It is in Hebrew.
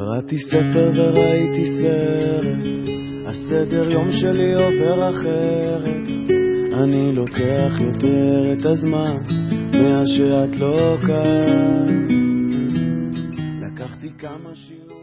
קראתי ספר וראיתי סרט, הסדר יום שלי עובר אחרת. אני לוקח יותר את הזמן מאז שאת לא כאן.